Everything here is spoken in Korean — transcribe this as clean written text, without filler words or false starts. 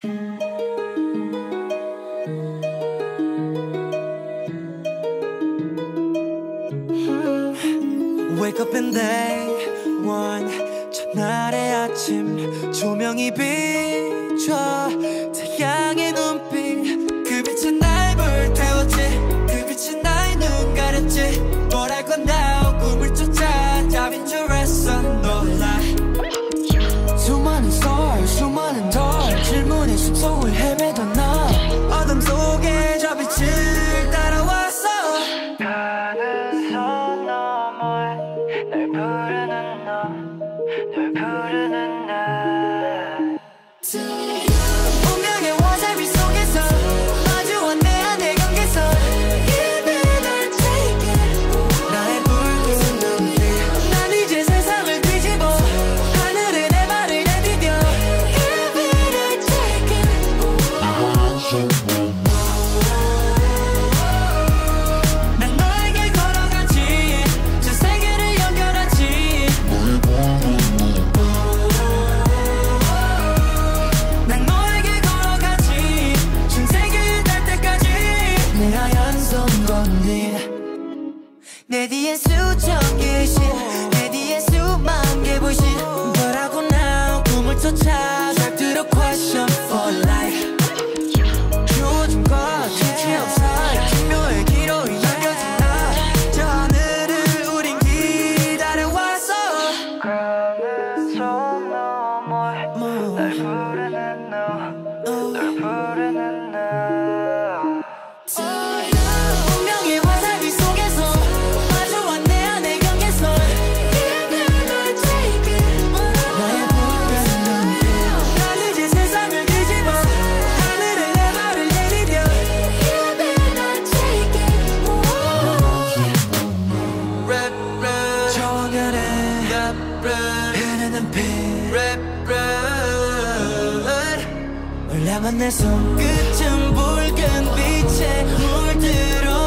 Wake up and day one 첫날의 아침 조명이 비춰 태양의 눈빛 그 빛은 날 불태웠지 그 빛은 나의 눈 가렸지 뭘 할 건가 꿈을 쫓아 답인 줄 알았어 놀라 수많은 star 수많은 달 질문의 숲속을 헤매던 나 어둠 속에 저 빛을 따라왔어 가는 선 너머에 널 부르는 널 부르는 날 운명의 와사비 속에서 마주한 내 안의 경계선 Give it or take it 나의 붉은 눈빛 난 이제 세상을 뒤집어 하늘에 내 발을 내디뎌 Give it or take it 난 너에게 걸어가지 저 세계를 연결하지 난 너에게 걸어가지 전 세계를 닿을 때까지 내 하얀 손 건네 내 뒤엔 수천 개의 신내 뒤엔 수만 개 불신 너라고 나 꿈을 쫓아 잘 들어 question for life 요즘과 지체없 사이 기묘의 기로이 남겨진 나저 하늘을 우린 기다려왔어 가는 선 너머에 날 부르는 널 부르는 날 운명의 와사비 속에서 마주한 내 안의 경계선 나의 붉은 눈빛 난 이제 세상을 뒤집어 하늘에 내 발을 내디뎌 랩 정연해 흐르는 피 올라만 내 손끝은 붉은 빛에 물들어